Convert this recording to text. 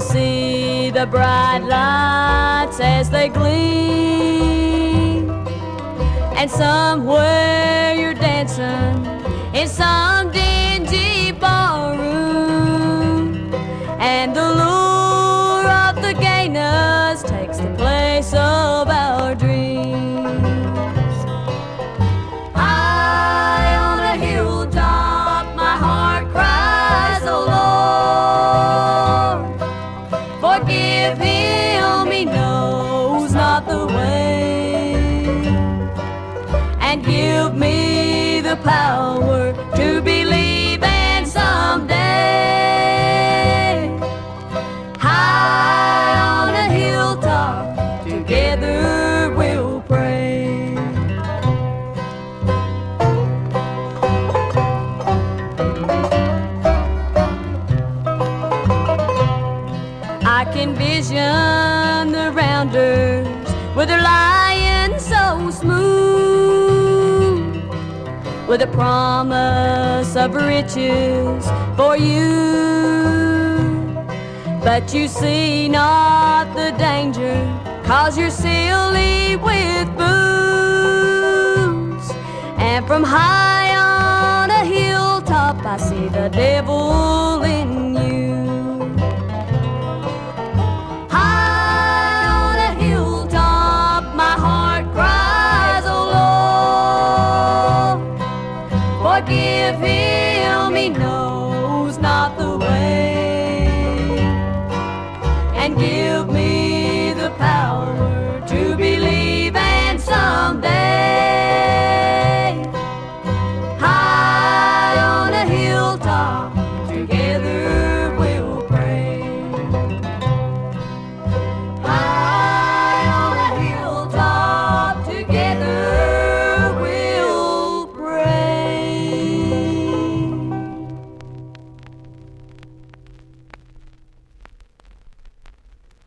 see the bright lights as they gleam, and somewhere you're dancing in some dingy barroom, and the lure of the gayness takes the place of our dreams. High on a hilltop, my heart cries, oh Lord, forgive him, he knows not the way, and give me the power to believe in someday. High on a hilltop, together we'll pray. I can vision the rounders with their lying so smooth, with a promise of riches for you. But you see not the danger, 'cause you're silly with booze. And from high on a hilltop I see the devil in